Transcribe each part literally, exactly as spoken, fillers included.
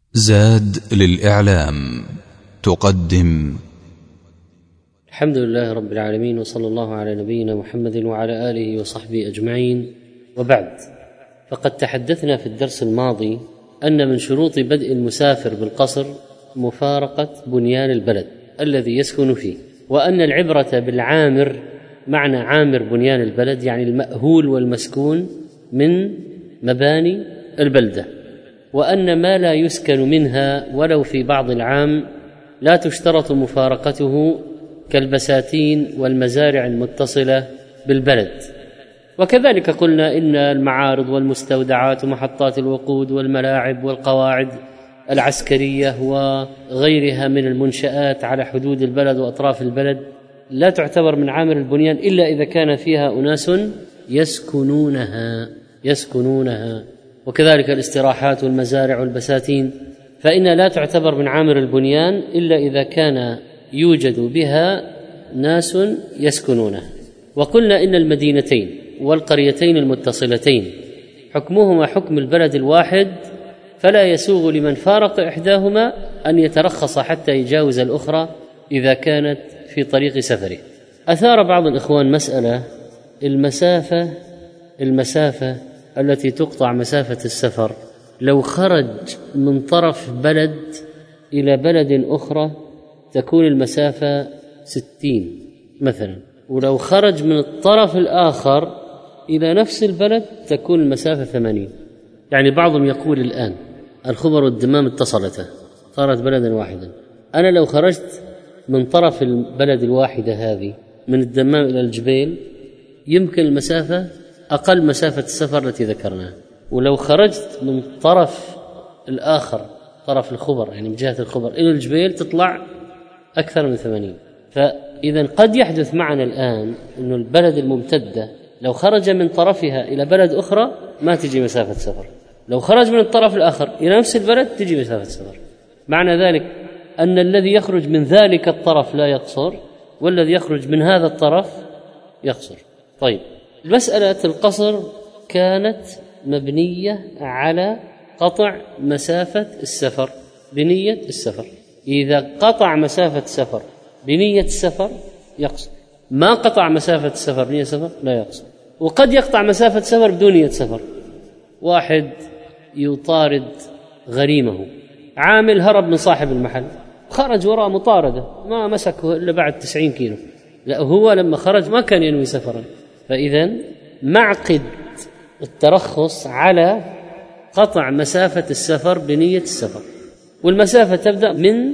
زاد للإعلام تقدم. الحمد لله رب العالمين، وصلى الله على نبينا محمد وعلى آله وصحبه أجمعين، وبعد. فقد تحدثنا في الدرس الماضي أن من شروط بدء المسافر بالقصر مفارقة بنيان البلد الذي يسكن فيه، وأن العبرة بالعامر، معنى عامر بنيان البلد يعني المأهول والمسكون من مباني البلدة، وأن ما لا يسكن منها ولو في بعض العام لا تشترط مفارقته كالبساتين والمزارع المتصلة بالبلد. وكذلك قلنا إن المعارض والمستودعات ومحطات الوقود والملاعب والقواعد العسكرية وغيرها من المنشآت على حدود البلد وأطراف البلد لا تعتبر من عامر البنيان إلا إذا كان فيها أناس يسكنونها يسكنونها وكذلك الاستراحات والمزارع والبساتين، فإنها لا تعتبر من عامر البنيان إلا إذا كان يوجد بها ناس يسكنونها. وقلنا إن المدينتين والقريتين المتصلتين حكمهما حكم البلد الواحد، فلا يسوغ لمن فارق إحداهما أن يترخص حتى يجاوز الأخرى إذا كانت في طريق سفره. أثار بعض الإخوان مسألة المسافة المسافة التي تقطع مسافة السفر، لو خرج من طرف بلد إلى بلد أخرى تكون المسافة ستين مثلا، ولو خرج من الطرف الآخر إلى نفس البلد تكون المسافة ثمانين. يعني بعضهم يقول الآن الخبر والدمام اتصلتا صارت بلدا واحدا، أنا لو خرجت من طرف البلد الواحدة هذه من الدمام إلى الجبيل يمكن المسافة أقل مسافة السفر التي ذكرناها، ولو خرجت من الطرف الآخر طرف الخبر يعني من جهة الخبر إلى الجبيل تطلع أكثر من ثمانين. فإذا قد يحدث معنا الآن أن البلد الممتدة لو خرج من طرفها إلى بلد أخرى ما تجي مسافة سفر، لو خرج من الطرف الآخر إلى نفس البلد تجي مسافة سفر. معنى ذلك أن الذي يخرج من ذلك الطرف لا يقصر، والذي يخرج من هذا الطرف يقصر. طيب، مسألة القصر كانت مبنية على قطع مسافة السفر بنية السفر. إذا قطع مسافة السفر بنية السفر يقصر، ما قطع مسافة السفر بنية السفر لا يقصر. وقد يقطع مسافة السفر بدون نية سفر، واحد يطارد غريمه، عامل هرب من صاحب المحل خرج وراء مطاردة ما مسكه إلا بعد تسعين كيلو، لا هو لما خرج ما كان ينوي سفرا. فإذا معقد الترخص على قطع مسافة السفر بنية السفر، والمسافة تبدأ من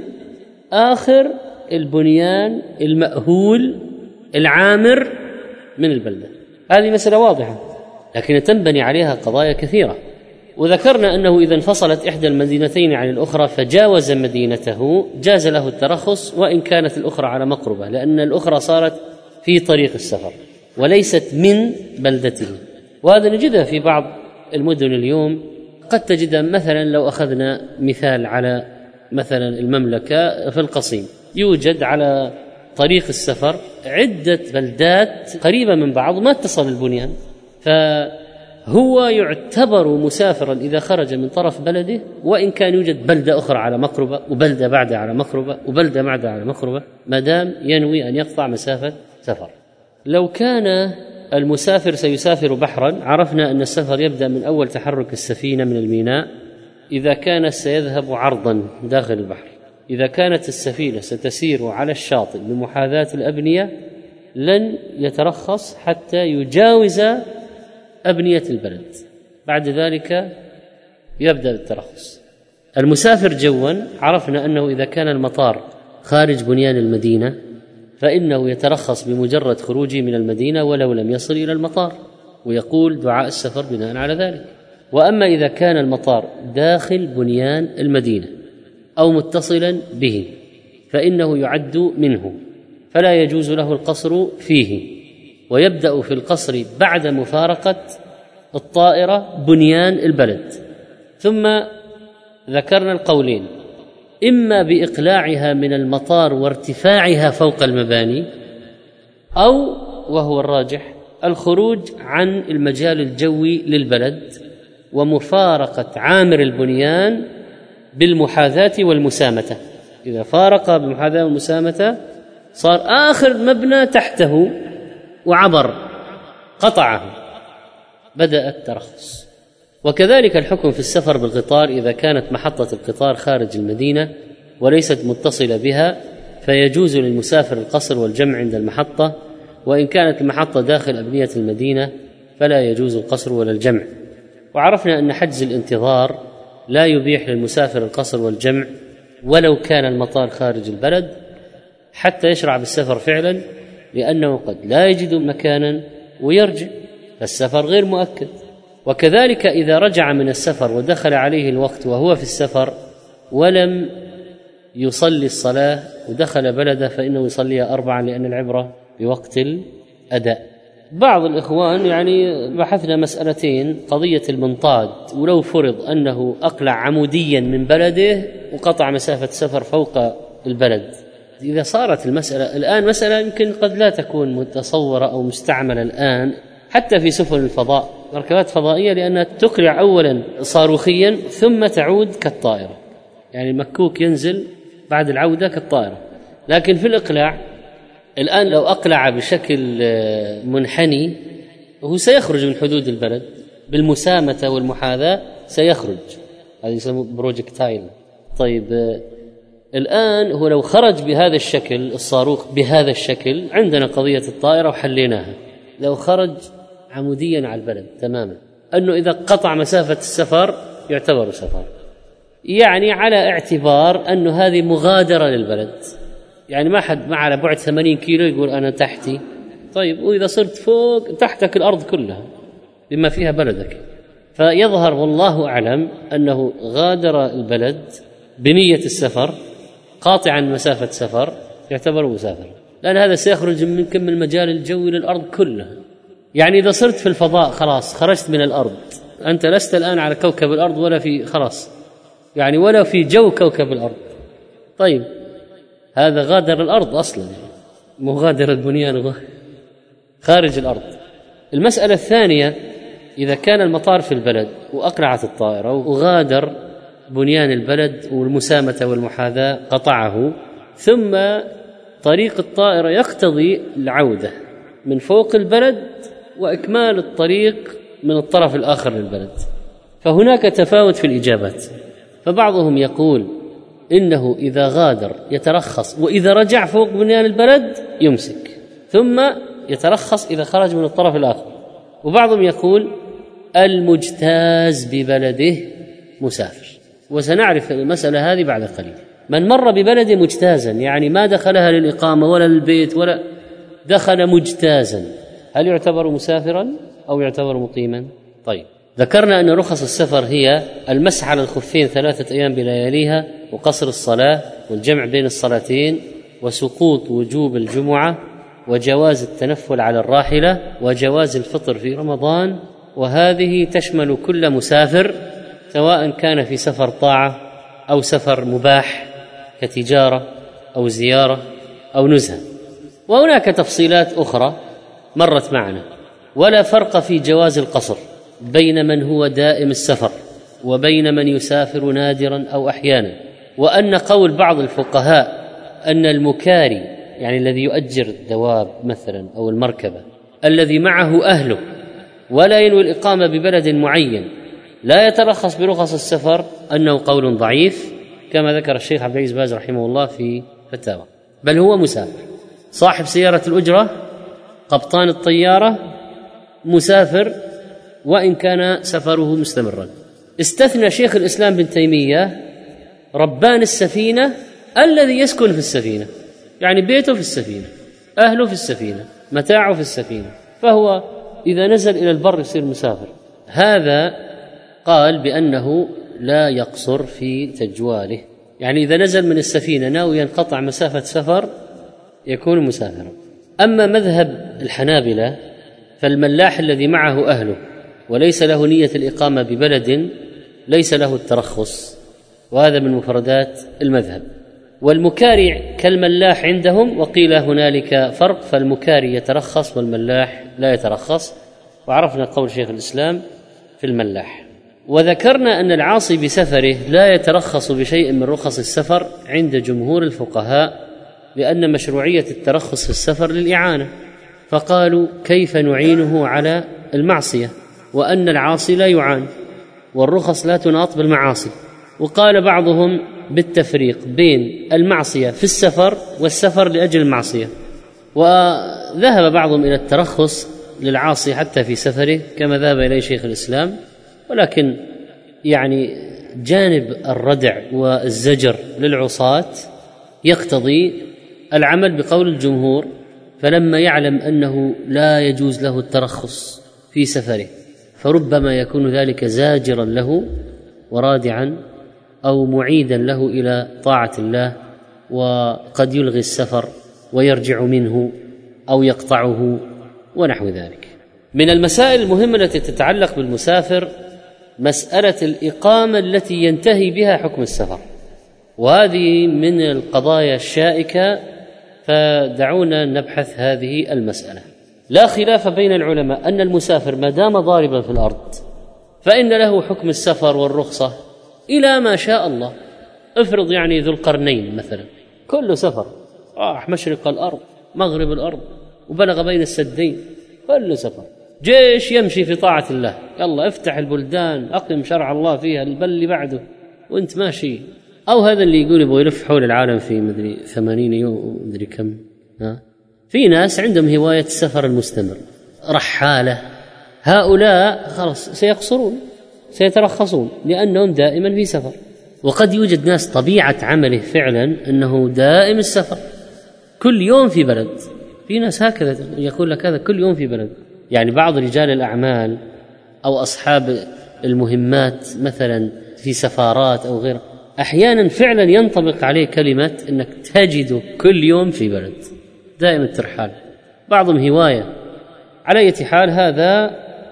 آخر البنيان المأهول العامر من البلدة. هذه مسألة واضحة، لكن تنبني عليها قضايا كثيرة. وذكرنا أنه إذا انفصلت إحدى المدينتين عن الأخرى فجاوز مدينته جاز له الترخص وإن كانت الأخرى على مقربة، لأن الأخرى صارت في طريق السفر وليست من بلدته. وهذا نجدها في بعض المدن اليوم. قد تجد مثلا لو أخذنا مثال على مثلا المملكة في القصيم، يوجد على طريق السفر عدة بلدات قريبة من بعض ما اتصل البنيان، فهو يعتبر مسافرا إذا خرج من طرف بلده وإن كان يوجد بلدة أخرى على مقربة وبلدة بعدها على مقربة وبلدة بعدها على مقربة، ما دام ينوي أن يقطع مسافة سفر. لو كان المسافر سيسافر بحرا عرفنا أن السفر يبدأ من أول تحرك السفينة من الميناء إذا كان سيذهب عرضا داخل البحر. إذا كانت السفينة ستسير على الشاطئ بمحاذاة الأبنية لن يترخص حتى يجاوز أبنية البلد، بعد ذلك يبدأ الترخص. المسافر جوا عرفنا أنه إذا كان المطار خارج بنيان المدينة فإنه يترخص بمجرد خروجه من المدينة ولو لم يصل إلى المطار، ويقول دعاء السفر بناء على ذلك. وأما إذا كان المطار داخل بنيان المدينة أو متصلا به فإنه يعد منه، فلا يجوز له القصر فيه، ويبدأ في القصر بعد مفارقة الطائرة بنيان البلد. ثم ذكرنا القولين، إما بإقلاعها من المطار وارتفاعها فوق المباني، أو وهو الراجح الخروج عن المجال الجوي للبلد ومفارقة عامر البنيان بالمحاذاة والمسامة. إذا فارق بالمحاذاة والمسامة صار آخر مبنى تحته وعبر قطعه، بدأ الترخص. وكذلك الحكم في السفر بالقطار، إذا كانت محطة القطار خارج المدينة وليست متصلة بها فيجوز للمسافر القصر والجمع عند المحطة، وإن كانت المحطة داخل أبنية المدينة فلا يجوز القصر ولا الجمع. وعرفنا أن حجز الانتظار لا يبيح للمسافر القصر والجمع ولو كان المطار خارج البلد حتى يشرع بالسفر فعلا، لأنه قد لا يجد مكانا ويرجع، فالسفر غير مؤكد. وكذلك إذا رجع من السفر ودخل عليه الوقت وهو في السفر ولم يصلي الصلاة ودخل بلده فإنه يصليها أربعا، لأن العبرة بوقت الأداء. بعض الإخوان يعني بحثنا مسألتين، قضية المنطاد، ولو فرض أنه أقلع عموديا من بلده وقطع مسافة سفر فوق البلد، إذا صارت المسألة الآن مسألة يمكن قد لا تكون متصورة أو مستعملة الآن حتى في سفن الفضاء، مركبات فضائية، لأنها تقلع أولا صاروخيا ثم تعود كالطائرة، يعني المكوك ينزل بعد العودة كالطائرة. لكن في الإقلاع الآن لو أقلع بشكل منحني هو سيخرج من حدود البلد بالمسامة والمحاذاة، سيخرج، هذا يسمى بروجكتايل. طيب الآن هو لو خرج بهذا الشكل الصاروخ بهذا الشكل، عندنا قضية الطائرة وحليناها. لو خرج عموديا على البلد تماما، أنه إذا قطع مسافة السفر يعتبر سفر، يعني على اعتبار أنه هذه مغادرة للبلد، يعني ما حد ما على بعد ثمانين كيلو يقول أنا تحتي. طيب وإذا صرت فوق تحتك الأرض كلها بما فيها بلدك، فيظهر والله أعلم أنه غادر البلد بنية السفر قاطعا مسافة سفر يعتبر مسافر، لأن هذا سيخرج من كم المجال الجوي للأرض كلها. يعني إذا صرت في الفضاء خلاص خرجت من الأرض، أنت لست الآن على كوكب الأرض ولا في خلاص يعني ولا في جو كوكب الأرض. طيب هذا غادر الأرض أصلا، مغادر البنيان خارج الأرض. المسألة الثانية، إذا كان المطار في البلد وأقلعت الطائرة وغادر بنيان البلد والمسامة والمحاذاة قطعه، ثم طريق الطائرة يقتضي العودة من فوق البلد وإكمال الطريق من الطرف الآخر للبلد، فهناك تفاوت في الإجابات. فبعضهم يقول إنه إذا غادر يترخص، وإذا رجع فوق بنيان البلد يمسك، ثم يترخص إذا خرج من الطرف الآخر. وبعضهم يقول المجتاز ببلده مسافر، وسنعرف المسألة هذه بعد قليل. من مر ببلده مجتازا يعني ما دخلها للإقامة ولا للبيت ولا دخل مجتازا، هل يعتبر مسافرا أو يعتبر مقيما؟ طيب ذكرنا أن رخص السفر هي المسح على الخفين ثلاثة أيام بلياليها، وقصر الصلاة، والجمع بين الصلاتين، وسقوط وجوب الجمعة، وجواز التنفل على الراحلة، وجواز الفطر في رمضان. وهذه تشمل كل مسافر سواء كان في سفر طاعة أو سفر مباح كتجارة أو زيارة أو نزهة. وهناك تفصيلات أخرى مرت معنا. ولا فرق في جواز القصر بين من هو دائم السفر وبين من يسافر نادرا أو أحيانا. وأن قول بعض الفقهاء أن المكاري يعني الذي يؤجر الدواب مثلا أو المركبة الذي معه أهله ولا ينوي الإقامة ببلد معين لا يترخص برخص السفر، أنه قول ضعيف كما ذكر الشيخ عبد العزيز باز رحمه الله في فتاوى، بل هو مسافر. صاحب سيارة الأجرة، قبطان الطيارة، مسافر وإن كان سفره مستمرا. استثنى شيخ الإسلام بن تيمية ربان السفينة الذي يسكن في السفينة، يعني بيته في السفينة، أهله في السفينة، متاعه في السفينة، فهو إذا نزل إلى البر يصير مسافر. هذا قال بأنه لا يقصر في تجواله، يعني إذا نزل من السفينة ناوي ينقطع مسافة سفر يكون مسافرا. أما مذهب الحنابلة فالملاح الذي معه أهله وليس له نية الإقامة ببلد ليس له الترخص، وهذا من مفردات المذهب. والمكاري كالملاح عندهم، وقيل هنالك فرق، فالمكاري يترخص والملاح لا يترخص. وعرفنا قول شيخ الإسلام في الملاح. وذكرنا أن العاصي بسفره لا يترخص بشيء من رخص السفر عند جمهور الفقهاء، لأن مشروعية الترخص في السفر للإعانة، فقالوا كيف نعينه على المعصية وأن العاصي لا يعان والرخص لا تناط بالمعاصي. وقال بعضهم بالتفريق بين المعصية في السفر والسفر لأجل المعصية، وذهب بعضهم إلى الترخص للعاصي حتى في سفره كما ذهب إليه شيخ الإسلام، ولكن يعني جانب الردع والزجر للعصاة يقتضي العمل بقول الجمهور، فلما يعلم أنه لا يجوز له الترخص في سفره فربما يكون ذلك زاجرا له ورادعا أو معيدا له إلى طاعة الله، وقد يلغي السفر ويرجع منه أو يقطعه ونحو ذلك. من المسائل المهمة التي تتعلق بالمسافر مسألة الإقامة التي ينتهي بها حكم السفر، وهذه من القضايا الشائكة، فدعونا نبحث هذه المسألة. لا خلاف بين العلماء أن المسافر ما دام ضاربا في الأرض فإن له حكم السفر والرخصة إلى ما شاء الله. افرض يعني ذو القرنين مثلا كله سفر، راح مشرق الأرض مغرب الأرض وبلغ بين السدين، كله سفر. جيش يمشي في طاعة الله، يلا افتح البلدان أقم شرع الله فيها بل اللي بعده وانت ماشي. أو هذا اللي يقول يبغى يلف حول العالم في مدري ثمانين يوم مدري كم. ها في ناس عندهم هواية السفر المستمر، رحالة، هؤلاء خلاص سيقصرون سيترخصون لأنهم دائما في سفر. وقد يوجد ناس طبيعة عمله فعلا أنه دائم السفر، كل يوم في بلد. في ناس هكذا يقول لك هذا كل يوم في بلد. يعني بعض رجال الأعمال أو أصحاب المهمات مثلا في سفارات أو غيره أحيانا فعلا ينطبق عليه كلمة أنك تجد كل يوم في بلد دائما الترحال، بعضهم هواية. على أي حال هذا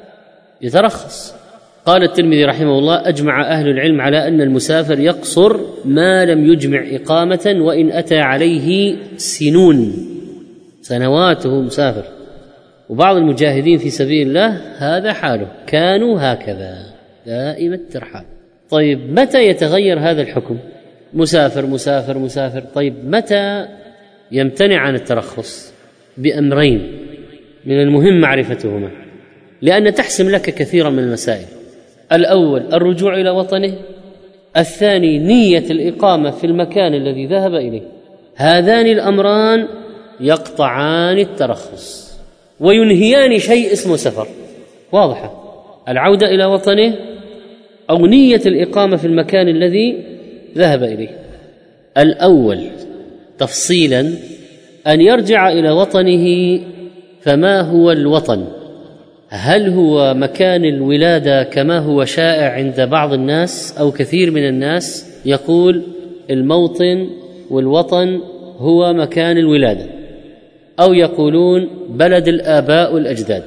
يترخص. قال الترمذي رحمه الله أجمع أهل العلم على أن المسافر يقصر ما لم يجمع إقامة وإن أتى عليه سنون، سنواته مسافر. وبعض المجاهدين في سبيل الله هذا حاله، كانوا هكذا دائم الترحال. طيب متى يتغير هذا الحكم؟ مسافر مسافر مسافر. طيب متى يمتنع عن الترخص؟ بأمرين من المهم معرفتهما لأن تحسم لك كثيرا من المسائل. الأول الرجوع إلى وطنه، الثاني نية الإقامة في المكان الذي ذهب إليه. هذان الأمران يقطعان الترخص وينهيان شيء اسمه سفر. واضحة؟ العودة إلى وطنه أو نية الإقامة في المكان الذي ذهب إليه. الأول تفصيلا أن يرجع إلى وطنه، فما هو الوطن؟ هل هو مكان الولادة كما هو شائع عند بعض الناس أو كثير من الناس يقول الموطن والوطن هو مكان الولادة، أو يقولون بلد الآباء والأجداد؟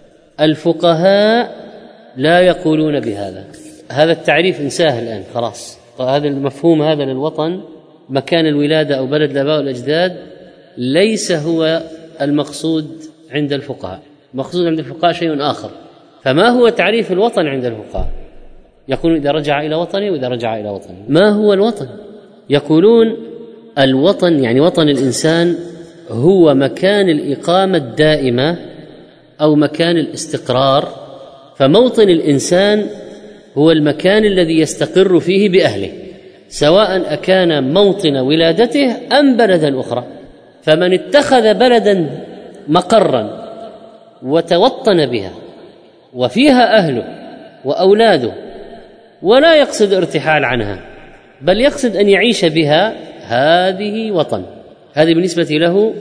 الفقهاء لا يقولون بهذا، هذا التعريف انساه الآن خلاص. هذا المفهوم هذا للوطن مكان الولادة أو بلد الآباء والأجداد ليس هو المقصود عند الفقهاء. المقصود عند الفقهاء شيء آخر. فما هو تعريف الوطن عند الفقهاء؟ يقولون إذا رجع إلى وطنه وإذا رجع إلى وطنه. ما هو الوطن؟ يقولون الوطن يعني وطن الإنسان هو مكان الإقامة الدائمة أو مكان الاستقرار. فموطن الإنسان هو المكان الذي يستقر فيه بأهله، سواء أكان موطن ولادته أم بلدا أخرى. فمن اتخذ بلدا مقرا وتوطن بها وفيها أهله وأولاده ولا يقصد ارتحال عنها بل يقصد أن يعيش بها، هذه وطن. هذه بالنسبة له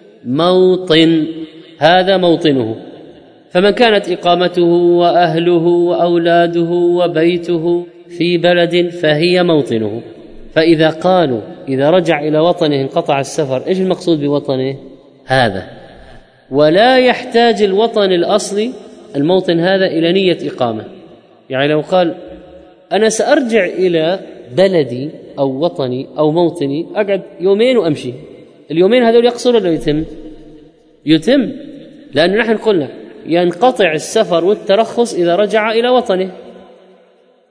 موطن، هذا موطنه. فمن كانت إقامته وأهله وأولاده وبيته في بلد فهي موطنه. فإذا قالوا إذا رجع إلى وطنه انقطع السفر، إيش المقصود بوطنه؟ هذا. ولا يحتاج الوطن الأصلي الموطن هذا إلى نية إقامة. يعني لو قال أنا سأرجع إلى بلدي أو وطني أو موطني، أقعد يومين وأمشي، اليومين هذول يقصر ولا يتم؟ يتم، لأن نحن قلنا ينقطع السفر والترخص إذا رجع إلى وطنه.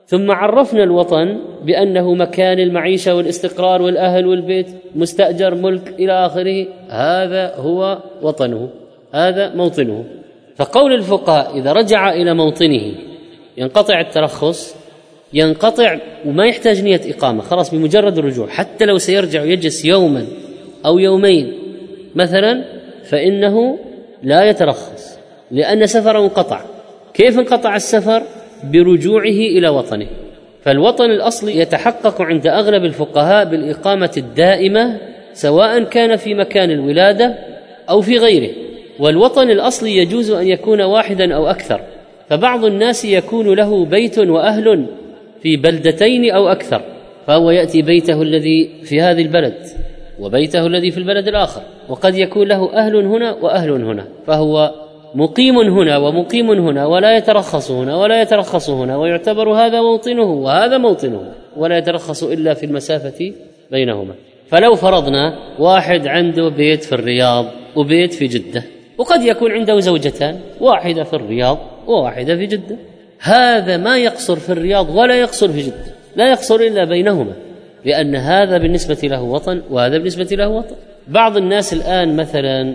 ثم عرفنا الوطن بأنه مكان المعيشة والاستقرار والأهل والبيت، مستأجر، ملك إلى آخره، هذا هو وطنه، هذا موطنه. فقول الفقهاء إذا رجع إلى موطنه ينقطع الترخص، ينقطع وما يحتاج نية إقامة، خلاص بمجرد الرجوع، حتى لو سيرجع يجلس يوما أو يومين مثلا فإنه لا يترخص لأن سفره انقطع. كيف انقطع السفر؟ برجوعه إلى وطنه. فالوطن الأصلي يتحقق عند أغلب الفقهاء بالإقامة الدائمة سواء كان في مكان الولادة أو في غيره. والوطن الأصلي يجوز أن يكون واحدا أو أكثر، فبعض الناس يكون له بيت وأهل في بلدتين أو أكثر، فهو يأتي بيته الذي في هذه البلد وبيته الذي في البلد الآخر، وقد يكون له أهل هنا وأهل هنا، فهو مقيم هنا ومقيم هنا ولا يترخص هنا ولا يترخص هنا، ويعتبر هذا موطنه وهذا موطنه، ولا يترخص إلا في المسافة بينهما. فلو فرضنا واحد عنده بيت في الرياض وبيت في جدة، وقد يكون عنده زوجتان، واحدة في الرياض وواحدة في جدة، هذا ما يقصر في الرياض ولا يقصر في جدة، لا يقصر إلا بينهما، لأن هذا بالنسبة له وطن وهذا بالنسبة له وطن. بعض الناس الآن مثلا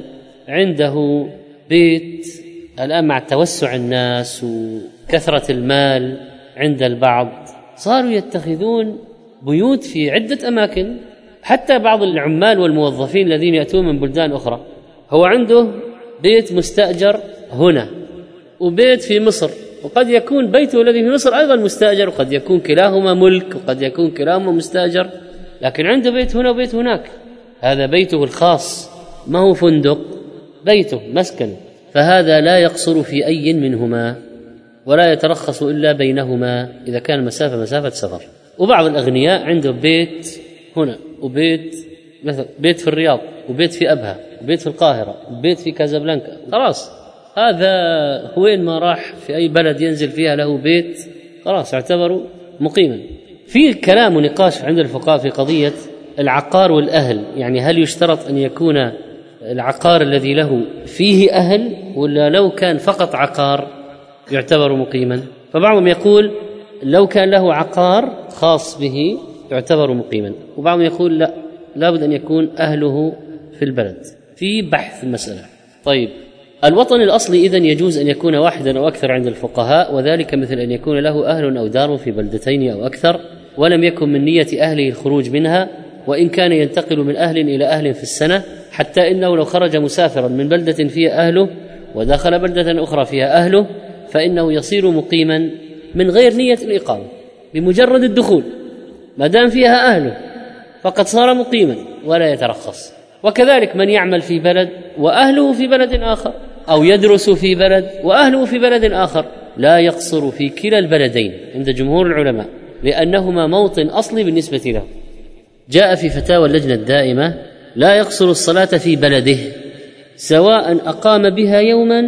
عنده بيت، الآن مع توسع الناس وكثرة المال عند البعض صاروا يتخذون بيوت في عدة أماكن، حتى بعض العمال والموظفين الذين يأتون من بلدان أخرى هو عنده بيت مستأجر هنا وبيت في مصر، وقد يكون بيته الذي في مصر أيضا مستأجر، وقد يكون كلاهما ملك وقد يكون كلاهما مستأجر، لكن عنده بيت هنا وبيت هناك، هذا بيته الخاص ما هو فندق، بيته مسكن، فهذا لا يقصر في أي منهما ولا يترخص إلا بينهما إذا كان المسافة مسافة سفر. وبعض الأغنياء عنده بيت هنا وبيت مثلا بيت في الرياض وبيت في أبها وبيت في القاهرة وبيت في كازابلانكا، خلاص هذا وين ما راح في أي بلد ينزل فيها له بيت خلاص اعتبروا مقيما. في كلام ونقاش عند الفقهاء في قضية العقار والأهل، يعني هل يشترط أن يكون العقار الذي له فيه أهل ولا لو كان فقط عقار يعتبر مقيما؟ فبعضهم يقول لو كان له عقار خاص به يعتبر مقيما، وبعضهم يقول لا، لابد أن يكون أهله في البلد، في بحث المسألة. طيب الوطن الأصلي إذن يجوز أن يكون واحدا أو أكثر عند الفقهاء، وذلك مثل أن يكون له أهل أو دار في بلدتين أو أكثر ولم يكن من نية أهله الخروج منها، وإن كان ينتقل من أهل إلى أهل في السنة، حتى إنه لو خرج مسافرا من بلدة فيها أهله ودخل بلدة أخرى فيها أهله فإنه يصير مقيما من غير نية الإقامة، بمجرد الدخول ما دام فيها أهله فقد صار مقيما ولا يترخص. وكذلك من يعمل في بلد وأهله في بلد آخر، أو يدرس في بلد وأهله في بلد آخر، لا يقصر في كلا البلدين عند جمهور العلماء، لأنهما موطن أصلي بالنسبة له. جاء في فتاوى اللجنة الدائمة لا يقصر الصلاة في بلده سواء أقام بها يوما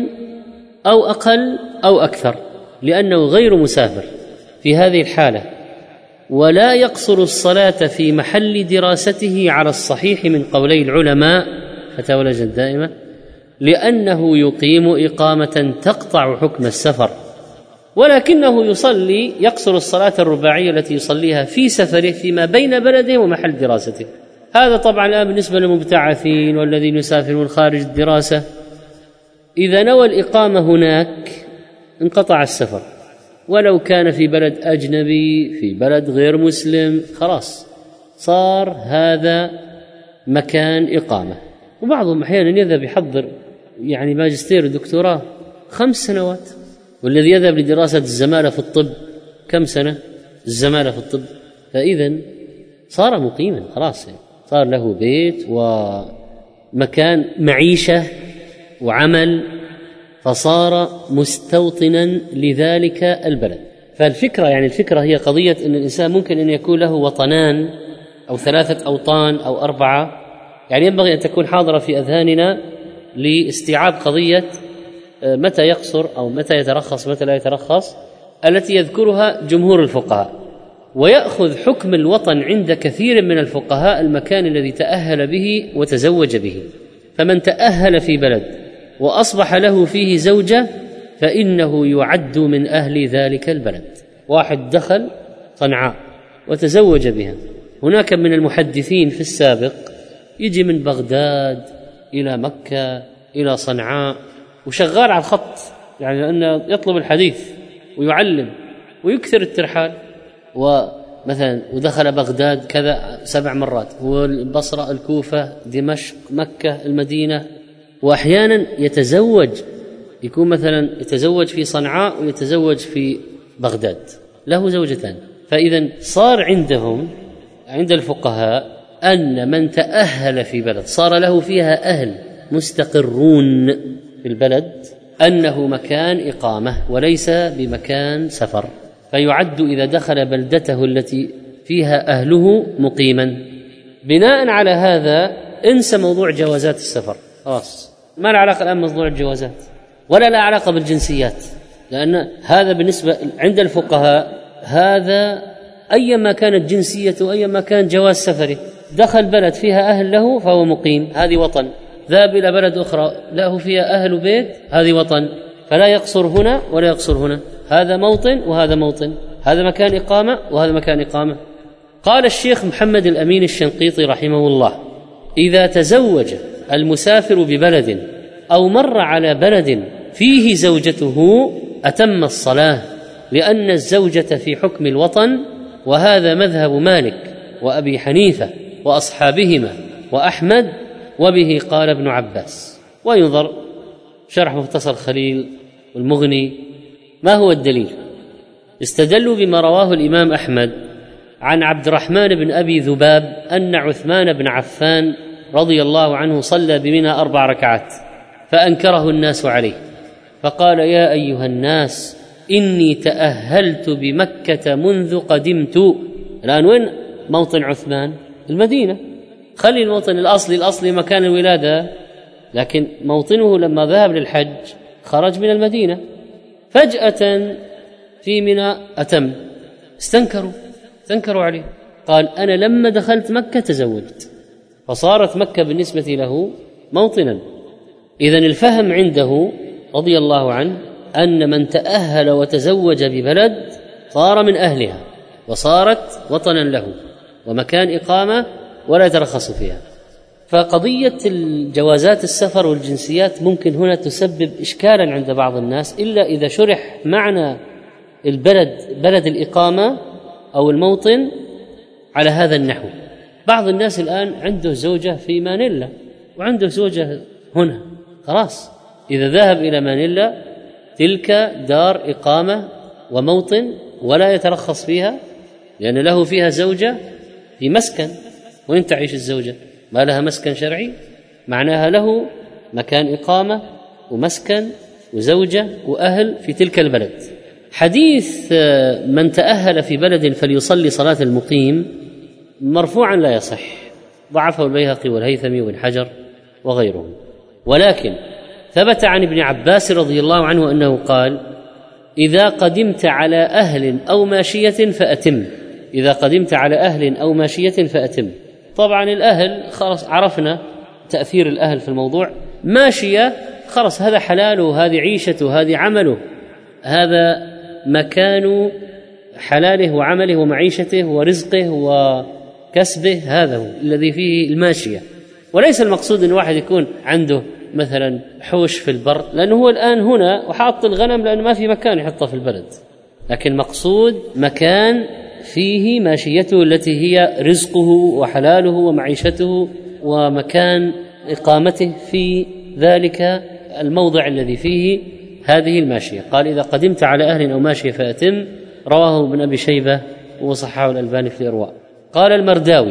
أو أقل أو أكثر، لأنه غير مسافر في هذه الحالة. ولا يقصر الصلاة في محل دراسته على الصحيح من قولي العلماء، فتاوى اللجنة الدائمة، لأنه يقيم إقامة تقطع حكم السفر، ولكنه يصلي يقصر الصلاة الرباعية التي يصليها في سفره فيما بين بلده ومحل دراسته. هذا طبعا الآن بالنسبة للمبتعثين والذين يسافرون خارج الدراسة، إذا نوى الإقامة هناك انقطع السفر، ولو كان في بلد أجنبي في بلد غير مسلم خلاص صار هذا مكان إقامة. وبعضهم أحيانا يذهب يحضر يعني ماجستير ودكتوراه خمس سنوات، والذي يذهب لدراسة الزمالة في الطب كم سنة الزمالة في الطب، فإذا صار مقيما خلاص، صار له بيت ومكان معيشة وعمل، فصار مستوطنا لذلك البلد. فالفكرة يعني الفكرة هي قضية أن الإنسان ممكن أن يكون له وطنان أو ثلاثة أوطان أو أربعة، يعني ينبغي أن تكون حاضرة في أذهاننا لاستيعاب قضية متى يقصر أو متى يترخص متى لا يترخص، التي يذكرها جمهور الفقهاء. ويأخذ حكم الوطن عند كثير من الفقهاء المكان الذي تأهل به وتزوج به، فمن تأهل في بلد وأصبح له فيه زوجة فإنه يعد من أهل ذلك البلد، واحد دخل صنعاء وتزوج بها. هناك من المحدثين في السابق يجي من بغداد إلى مكة إلى صنعاء وشغال على الخط، يعني لأنه يطلب الحديث ويعلم ويكثر الترحال، ومثلا ودخل بغداد كذا سبع مرات، والبصرة، الكوفة، دمشق، مكة، المدينة، وأحيانا يتزوج، يكون مثلا يتزوج في صنعاء ويتزوج في بغداد، له زوجتان. فإذا صار عندهم عند الفقهاء أن من تأهل في بلد صار له فيها أهل مستقرون في البلد أنه مكان إقامة وليس بمكان سفر، فيعد إذا دخل بلدته التي فيها أهله مقيما. بناء على هذا انسى موضوع جوازات السفر، خلاص ما له علاقة الآن موضوع الجوازات ولا له علاقة بالجنسيات، لأن هذا بالنسبة عند الفقهاء هذا أيما كانت جنسيته أيما كان جواز سفره، دخل بلد فيها أهل له فهو مقيم، هذه وطن. ذهب إلى بلد أخرى له فيها أهل بيت، هذه وطن، فلا يقصر هنا ولا يقصر هنا، هذا موطن وهذا موطن، هذا مكان إقامة وهذا مكان إقامة. قال الشيخ محمد الأمين الشنقيطي رحمه الله: إذا تزوج المسافر ببلد أو مر على بلد فيه زوجته أتم الصلاة، لأن الزوجة في حكم الوطن، وهذا مذهب مالك وأبي حنيفة وأصحابهما وأحمد، وبه قال ابن عباس. وينظر شرح مختصر خليل والمغني. ما هو الدليل؟ استدلوا بما رواه الإمام أحمد عن عبد الرحمن بن أبي ذباب أن عثمان بن عفان رضي الله عنه صلى بمنى أربع ركعات فأنكره الناس عليه، فقال: يا أيها الناس إني تأهلت بمكة منذ قدمت. الآن وين موطن عثمان؟ المدينة، خلي الموطن الأصلي الأصلي مكان الولادة، لكن موطنه لما ذهب للحج خرج من المدينة. فجأة في منى أتم، استنكروا استنكروا عليه، قال: أنا لما دخلت مكة تزوجت، فصارت مكة بالنسبة له موطنا. إذن الفهم عنده رضي الله عنه أن من تأهل وتزوج ببلد صار من أهلها وصارت وطنا له ومكان إقامة ولا يترخص فيها. فقضية الجوازات السفر والجنسيات ممكن هنا تسبب إشكالا عند بعض الناس، إلا إذا شرح معنى البلد بلد الإقامة أو الموطن على هذا النحو. بعض الناس الآن عنده زوجة في مانيلا وعنده زوجة هنا، خلاص إذا ذهب إلى مانيلا تلك دار إقامة وموطن ولا يترخص فيها، لأن له فيها زوجة في مسكن. وين تعيش الزوجة؟ ما لها مسكن شرعي، معناها له مكان إقامة ومسكن وزوجة وأهل في تلك البلد. حديث من تأهل في بلد فليصلي صلاة المقيم مرفوعا لا يصح، ضعفه البيهقي والهيثمي وابن حجر وغيرهم، ولكن ثبت عن ابن عباس رضي الله عنه أنه قال: إذا قدمت على أهل أو ماشية فأتم. إذا قدمت على أهل أو ماشية فأتم. طبعا الأهل خلاص عرفنا تأثير الأهل في الموضوع، ماشية خلاص هذا حلاله، هذه عيشته، هذه عمله، هذا مكان حلاله وعمله ومعيشته ورزقه وكسبه، هذا هو الذي فيه الماشية. وليس المقصود أن واحد يكون عنده مثلا حوش في البر، لأنه هو الآن هنا وحاط الغنم لأنه ما في مكان يحطه في البلد، لكن مقصود مكان فيه ماشيته التي هي رزقه وحلاله ومعيشته ومكان إقامته في ذلك الموضع الذي فيه هذه الماشية. قال: إذا قدمت على أهل أو ماشية فأتم. رواه ابن أبي شيبة وصححه الألباني في الإرواء. قال المرداوي: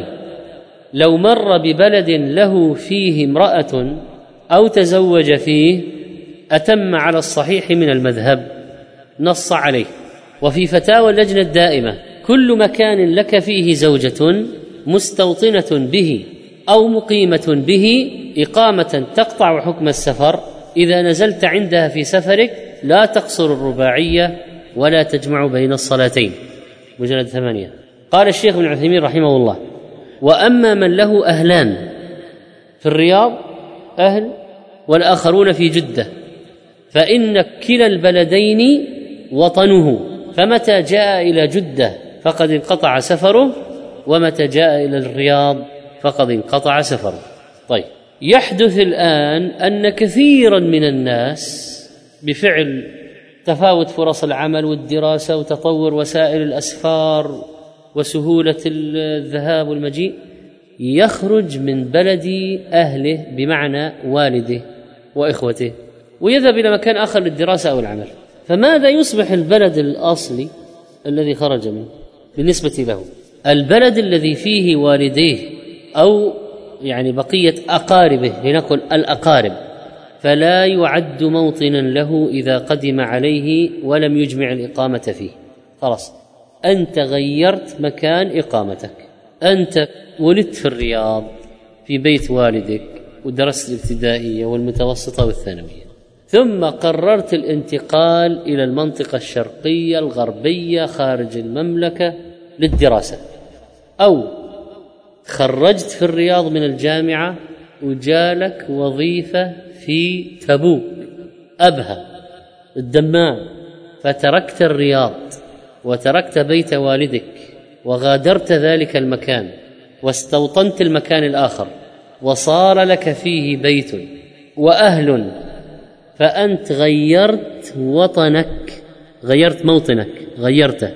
لو مر ببلد له فيه امرأة أو تزوج فيه أتم على الصحيح من المذهب، نص عليه. وفي فتاوى اللجنة الدائمة: كل مكان لك فيه زوجة مستوطنة به أو مقيمة به إقامة تقطع حكم السفر، إذا نزلت عندها في سفرك لا تقصر الرباعية ولا تجمع بين الصلاتين. مجلد ثمانية. قال الشيخ ابن عثيمين رحمه الله: وأما من له أهلان في الرياض أهل والآخرون في جدة، فإن كلا البلدين وطنه، فمتى جاء إلى جدة فقد انقطع سفره، ومتى جاء إلى الرياض فقد انقطع سفره. طيب، يحدث الآن أن كثيرا من الناس بفعل تفاوت فرص العمل والدراسة وتطور وسائل الأسفار وسهولة الذهاب والمجيء يخرج من بلد أهله بمعنى والده وإخوته ويذهب إلى مكان آخر للدراسة أو العمل. فماذا يصبح البلد الأصلي الذي خرج منه بالنسبة له؟ البلد الذي فيه والديه أو يعني بقية أقاربه، لنقل الأقارب، فلا يعد موطنا له إذا قدم عليه ولم يجمع الإقامة فيه. خلاص، أنت غيرت مكان إقامتك، أنت ولدت في الرياض في بيت والدك ودرست الابتدائية والمتوسطة والثانوية، ثم قررت الانتقال إلى المنطقة الشرقية الغربية خارج المملكة للدراسة، أو خرجت في الرياض من الجامعة وجالك وظيفة في تبوك أبها الدمام، فتركت الرياض وتركت بيت والدك وغادرت ذلك المكان واستوطنت المكان الآخر وصار لك فيه بيت وأهل، فأنت غيرت وطنك، غيرت موطنك، غيرته،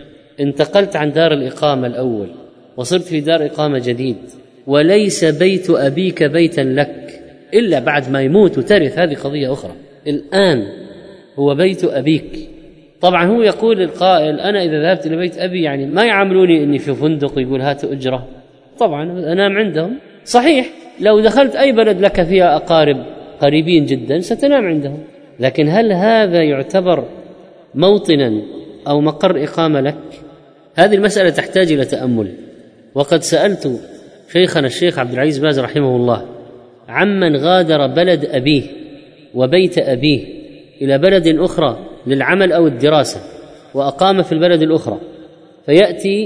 انتقلت عن دار الإقامة الأول وصرت في دار إقامة جديد، وليس بيت أبيك بيتا لك إلا بعد ما يموت وترث، هذه قضية أخرى. الآن هو بيت أبيك. طبعا هو يقول القائل أنا إذا ذهبت إلى بيت أبي يعني ما يعاملوني إني في فندق ويقول هات أجرة، طبعا أنام عندهم. صحيح، لو دخلت أي بلد لك فيها أقارب قريبين جدا ستنام عندهم، لكن هل هذا يعتبر موطنا أو مقر إقامة لك؟ هذه المسألة تحتاج إلى تأمل. وقد سألت شيخنا الشيخ عبد العزيز باز رحمه الله عمن غادر بلد أبيه وبيت أبيه إلى بلد أخرى للعمل أو الدراسة وأقام في البلد الأخرى، فيأتي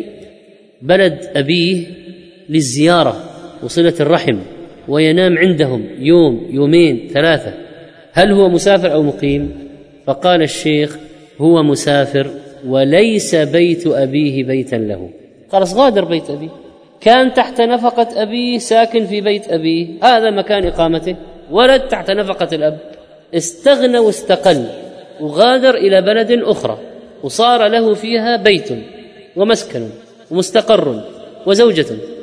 بلد أبيه للزيارة وصلة الرحم وينام عندهم يوم يومين ثلاثة، هل هو مسافر أو مقيم؟ فقال الشيخ هو مسافر وليس بيت أبيه بيتا له. خلاص، غادر بيت أبيه، كان تحت نفقة أبيه، ساكن في بيت أبيه، هذا مكان إقامته، ولد تحت نفقة الأب، استغنى واستقل وغادر إلى بلد أخرى وصار له فيها بيت ومسكن ومستقر وزوجة،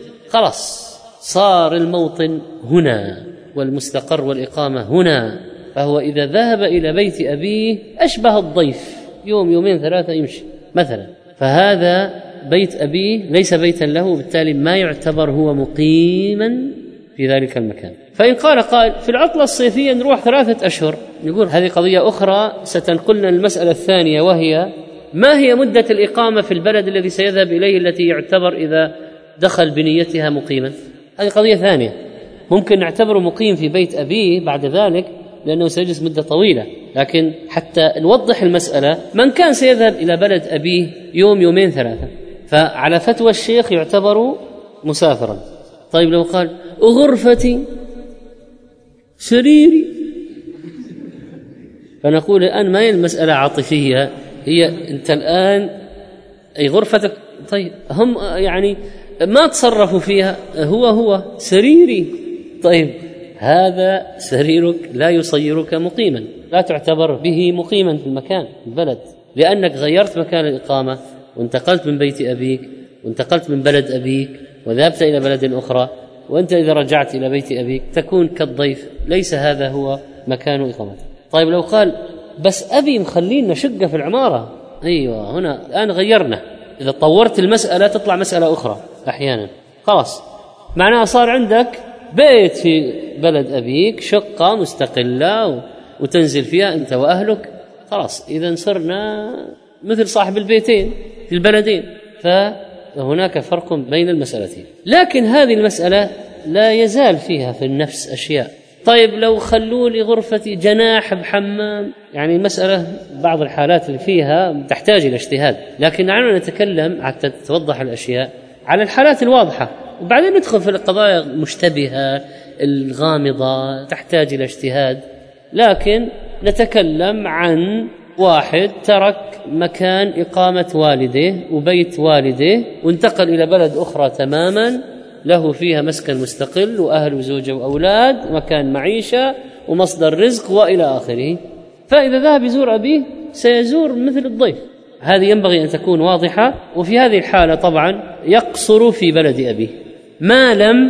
خلاص صار الموطن هنا والمستقر والإقامة هنا. فهو إذا ذهب إلى بيت أبيه أشبه الضيف، يوم يومين ثلاثة يمشي مثلا، فهذا بيت أبيه ليس بيتا له، وبالتالي ما يعتبر هو مقيما في ذلك المكان. فإن قال قائل في العطلة الصيفية نروح ثلاثة أشهر، نقول هذه قضية أخرى ستنقلنا المسألة الثانية، وهي ما هي مدة الإقامة في البلد الذي سيذهب إليه التي يعتبر إذا دخل بنيتها مقيما؟ هذه قضية ثانية. ممكن نعتبره مقيم في بيت أبيه بعد ذلك لأنه سيجلس مدة طويلة، لكن حتى نوضح المسألة، من كان سيذهب إلى بلد أبيه يوم يومين ثلاثة فعلى فتوى الشيخ يعتبر مسافرا. طيب لو قال غرفتي سريري، فنقول الآن ما هي المسألة عاطفية، هي أنت الآن أي غرفتك، طيب هم يعني ما تصرفوا فيها، هو هو سريري، طيب هذا سريرك لا يصيرك مقيما، لا تعتبر به مقيما في المكان البلد، لأنك غيرت مكان الإقامة وانتقلت من بيت أبيك وانتقلت من بلد أبيك وذهبت إلى بلد أخرى، وأنت إذا رجعت إلى بيت أبيك تكون كالضيف، ليس هذا هو مكان إقامتك. طيب لو قال بس أبي مخلينا شقة في العمارة، أيوة هنا الآن غيرنا، إذا طورت المسألة تطلع مسألة أخرى أحيانا، خلاص معناها صار عندك بيت في بلد أبيك، شقة مستقلة وتنزل فيها أنت وأهلك، خلاص إذا صرنا مثل صاحب البيتين في البلدين. فهناك فرق بين المسألتين، لكن هذه المسألة لا يزال فيها في النفس أشياء. طيب لو خلوا لي غرفتي جناح بحمام، يعني مسألة بعض الحالات اللي فيها تحتاج إلى اجتهاد، لكن نحن نتكلم حتى تتوضح الأشياء على الحالات الواضحة، وبعدين ندخل في القضايا المشتبهة الغامضة تحتاج إلى اجتهاد، لكن نتكلم عن واحد ترك مكان إقامة والده وبيت والده وانتقل إلى بلد أخرى تماما له فيها مسكن مستقل وأهل وزوجة وأولاد ومكان معيشة ومصدر رزق وإلى آخره، فإذا ذهب يزور أبيه سيزور مثل الضيف. هذه ينبغي أن تكون واضحة. وفي هذه الحالة طبعا يقصر في بلد أبيه ما لم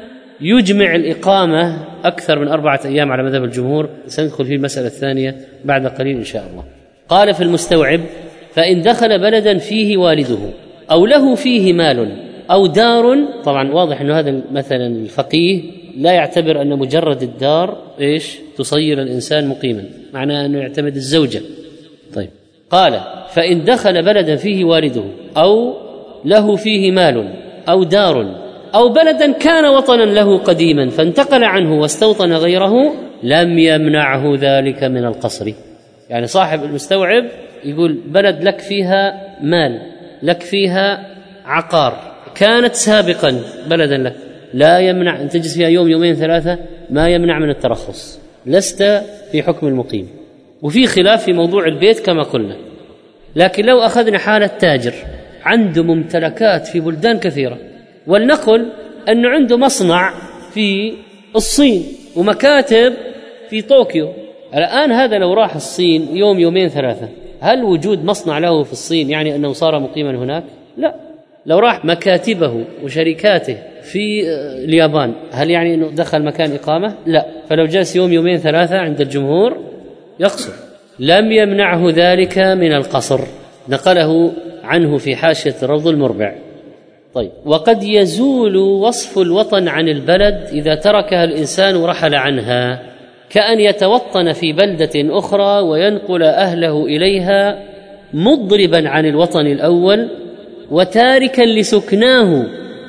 يجمع الإقامة أكثر من أربعة أيام على مذهب الجمهور. سندخل في المسألة الثانية بعد قليل إن شاء الله. قال في المستوعب: فإن دخل بلدا فيه والده أو له فيه مال أو دار، طبعا واضح أنه هذا مثلا الفقيه لا يعتبر أن مجرد الدار إيش تصير الإنسان مقيما، معناه أنه يعتمد الزوجة. طيب قال: فإن دخل بلدا فيه والده أو له فيه مال أو دار أو بلدا كان وطنا له قديما فانتقل عنه واستوطن غيره لم يمنعه ذلك من القصر. يعني صاحب المستوعب يقول بلد لك فيها مال، لك فيها عقار، كانت سابقا بلدا لك، لا يمنع أن تجلس فيها يوم يومين ثلاثة، ما يمنع من الترخص، لست في حكم المقيم. وفي خلاف في موضوع البيت كما قلنا. لكن لو أخذنا حالة تاجر عنده ممتلكات في بلدان كثيرة، ولنقل أنه عنده مصنع في الصين ومكاتب في طوكيو، الآن هذا لو راح الصين يوم يومين ثلاثة، هل وجود مصنع له في الصين يعني أنه صار مقيما هناك؟ لا. لو راح مكاتبه وشركاته في اليابان هل يعني أنه دخل مكان إقامة؟ لا. فلو جلس يوم يومين ثلاثة عند الجمهور يقصر، لم يمنعه ذلك من القصر. نقله عنه في حاشية روض المربع. طيب، وقد يزول وصف الوطن عن البلد إذا تركها الإنسان ورحل عنها، كأن يتوطن في بلدة أخرى وينقل أهله إليها مضربا عن الوطن الأول وتاركا لسكناه،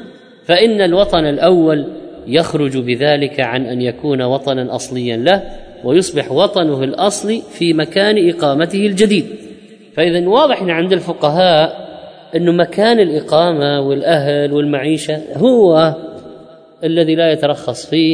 فإن الوطن الأول يخرج بذلك عن أن يكون وطنا أصليا له ويصبح وطنه الأصلي في مكان إقامته الجديد. فإذا واضح عند الفقهاء أن مكان الإقامة والأهل والمعيشة هو الذي لا يترخص فيه،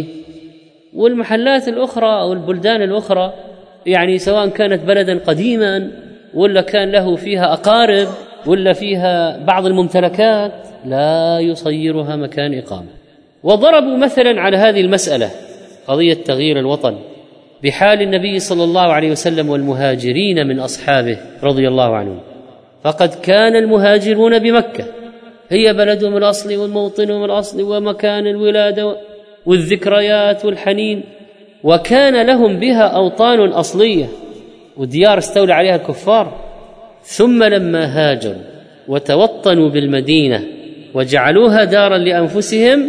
والمحلات الأخرى أو البلدان الأخرى يعني سواء كانت بلدا قديما ولا كان له فيها أقارب ولا فيها بعض الممتلكات لا يصيرها مكان إقامة. وضربوا مثلا على هذه المسألة قضية تغيير الوطن بحال النبي صلى الله عليه وسلم والمهاجرين من أصحابه رضي الله عنهم. فقد كان المهاجرون بمكة هي بلدهم الأصلي وموطنهم الأصلي ومكان الولادة والذكريات والحنين، وكان لهم بها أوطان أصلية وديار استولى عليها الكفار. ثم لما هاجروا وتوطنوا بالمدينة وجعلوها دارا لأنفسهم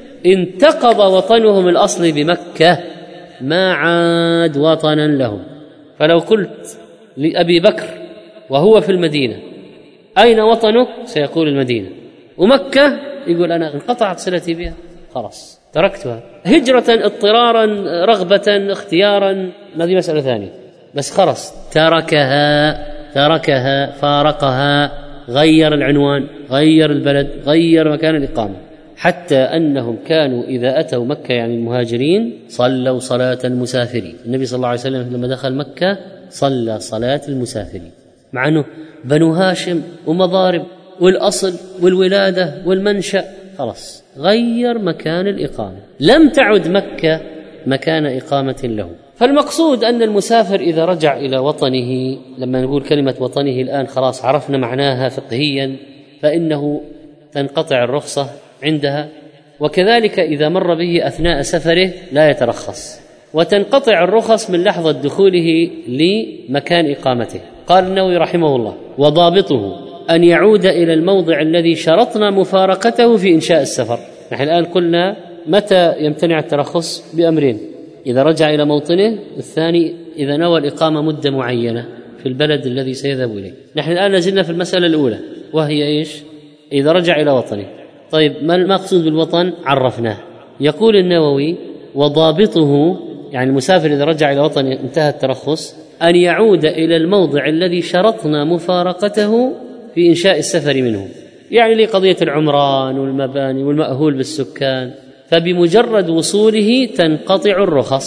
انتقض وطنهم الأصلي بمكة، ما عاد وطنا لهم. فلو قلت لأبي بكر وهو في المدينة أين وطنك؟ سيقول المدينة. ومكة يقول أنا انقطعت صلتي بها، خلاص تركتها هجرة اضطرارا رغبة اختيارا، هذه مسألة ثانية، بس خلاص تركها تركها فارقها، غير العنوان، غير البلد، غير مكان الإقامة، حتى أنهم كانوا إذا أتوا مكة يعني المهاجرين صلوا صلاة المسافرين. النبي صلى الله عليه وسلم لما دخل مكة صلى صلاة المسافرين، مع أنه بنو هاشم ومضارب والأصل والولادة والمنشأ، خلاص غير مكان الإقامة، لم تعد مكة مكان إقامة له. فالمقصود أن المسافر إذا رجع إلى وطنه، لما نقول كلمة وطنه الآن خلاص عرفنا معناها فقهيا، فإنه تنقطع الرخصة عندها، وكذلك إذا مر به أثناء سفره لا يترخص، وتنقطع الرخص من لحظة دخوله لمكان إقامته. قال النووي رحمه الله: وضابطه أن يعود إلى الموضع الذي شرطنا مفارقته في إنشاء السفر. نحن الآن قلنا متى يمتنع الترخص؟ بأمرين: إذا رجع إلى موطنه، والثاني إذا نوى الإقامة مدة معينة في البلد الذي سيذهب إليه. نحن الآن نزلنا في المسألة الأولى وهي إيش؟ إذا رجع إلى وطنه. طيب ما المقصود بالوطن؟ عرفناه. يقول النووي: وضابطه يعني المسافر إذا رجع إلى وطنه انتهى الترخص، أن يعود إلى الموضع الذي شرطنا مفارقته في إنشاء السفر منه، يعني لقضية العمران والمباني والمأهول بالسكان، فبمجرد وصوله تنقطع الرخص.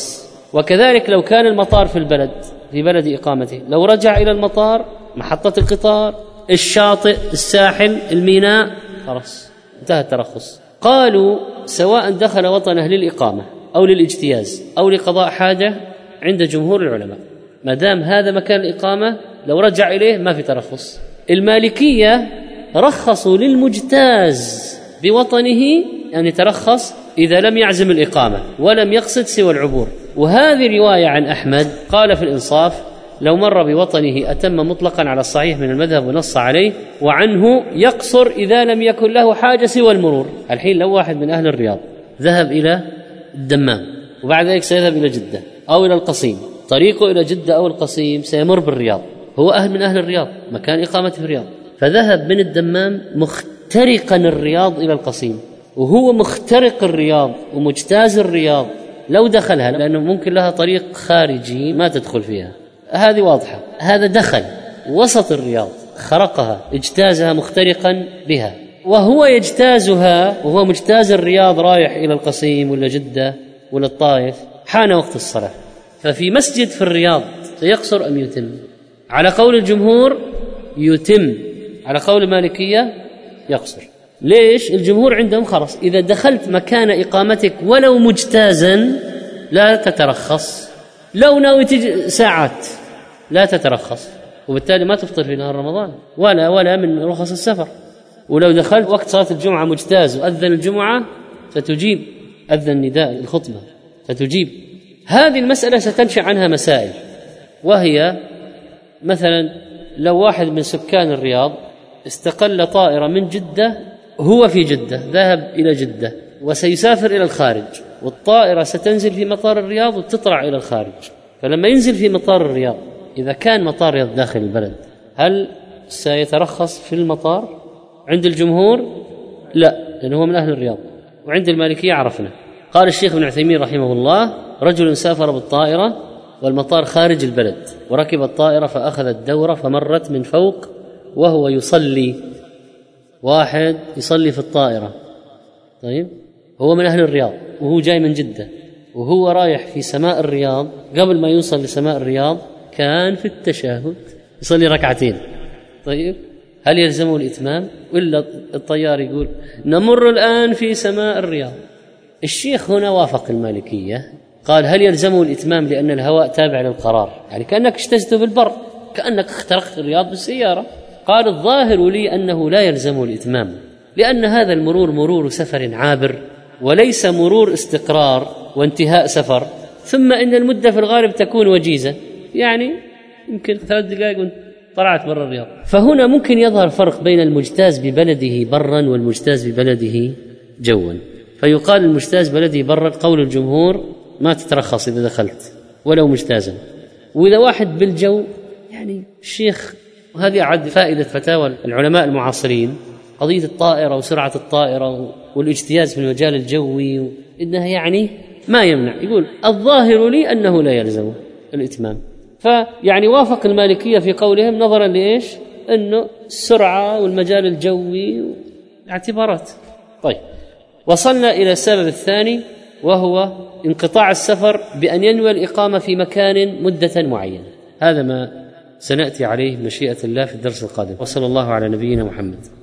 وكذلك لو كان المطار في البلد في بلد إقامته، لو رجع إلى المطار، محطة القطار، الشاطئ، الساحل، الميناء، خلاص انتهى الترخص. قالوا سواء دخل وطنه للإقامة أو للاجتياز أو لقضاء حاجة، عند جمهور العلماء ما دام هذا مكان الإقامة لو رجع إليه ما في ترخص. المالكية رخصوا للمجتاز بوطنه أن يترخص إذا لم يعزم الإقامة ولم يقصد سوى العبور. وهذه رواية عن أحمد قال في الإنصاف: لو مر بوطنه أتم مطلقا على الصحيح من المذهب ونص عليه، وعنه يقصر إذا لم يكن له حاجة سوى المرور. الحين لو واحد من أهل الرياض ذهب إلى الدمام وبعد ذلك سيذهب إلى جدة أو إلى القصيم، طريقه إلى جدة أو القصيم سيمر بالرياض، هو أهل من أهل الرياض، مكان إقامته في الرياض، فذهب من الدمام مخترقا الرياض إلى القصيم، وهو مخترق الرياض ومجتاز الرياض لو دخلها، لأنه ممكن لها طريق خارجي ما تدخل فيها، هذه واضحة. هذا دخل وسط الرياض، خرقها، اجتازها مخترقا بها، وهو يجتازها وهو مجتاز الرياض رايح إلى القصيم ولا جدة ولا الطائف، حان وقت الصلاة، ففي مسجد في الرياض سيقصر أم يتم؟ على قول الجمهور يتم، على قول المالكية يقصر. ليش؟ الجمهور عندهم خلاص إذا دخلت مكان إقامتك ولو مجتازا لا تترخص، لو ناوي تجي ساعات لا تترخص، وبالتالي ما تفطر في نهار رمضان ولا ولا من رخص السفر. ولو دخلت وقت صلاة الجمعة مجتاز وأذن الجمعة فتجيب، أذن نداء الخطبة فتجيب. هذه المسألة ستنشأ عنها مسائل، وهي مثلا لو واحد من سكان الرياض استقل طائرة من جدة، هو في جدة ذهب إلى جدة وسيسافر إلى الخارج، والطائرة ستنزل في مطار الرياض وتطلع إلى الخارج، فلما ينزل في مطار الرياض إذا كان مطار الرياض داخل البلد هل سيترخص في المطار؟ عند الجمهور لا، لأنه هو من أهل الرياض. وعند المالكية عرفنا. قال الشيخ ابن عثيمين رحمه الله: رجل سافر بالطائرة والمطار خارج البلد، وركب الطائرة فأخذ الدورة فمرت من فوق وهو يصلي، واحد يصلي في الطائرة، طيب هو من أهل الرياض وهو جاي من جدة وهو رايح في سماء الرياض، قبل ما يوصل لسماء الرياض كان في التشهد يصلي ركعتين، طيب هل يلزمه الإتمام؟ ولا الطيار يقول نمر الآن في سماء الرياض؟ الشيخ هنا وافق المالكية، قال هل يلزمه الإتمام لأن الهواء تابع للقرار، يعني كأنك اجتزت بالبر، كأنك اخترقت الرياض بالسيارة. قال الظاهر لي أنه لا يلزمه الإتمام، لأن هذا المرور مرور سفر عابر وليس مرور استقرار وانتهاء سفر، ثم إن المدة في الغالب تكون وجيزة، يعني يمكن ثلاث دقائق وانت طلعت برا الرياض. فهنا ممكن يظهر فرق بين المجتاز ببلده برا والمجتاز ببلده جوا، فيقال المجتاز بلده برا قول الجمهور ما تترخص إذا دخلت ولو مجتازا، وإذا واحد بالجو يعني الشيخ، وهذه أعد فائدة فتاوى العلماء المعاصرين، قضية الطائرة وسرعة الطائرة والاجتياز في المجال الجوي، إنها يعني ما يمنع، يقول الظاهر لي أنه لا يلزم الإتمام. فيعني وافق المالكية في قولهم نظرا لإيش؟ أنه السرعة والمجال الجوي اعتبارات. طيب وصلنا إلى السبب الثاني، وهو انقطاع السفر بأن ينوي الإقامة في مكان مدة معينة. هذا ما سنأتي عليه مشيئة الله في الدرس القادم، وصلى الله على نبينا محمد.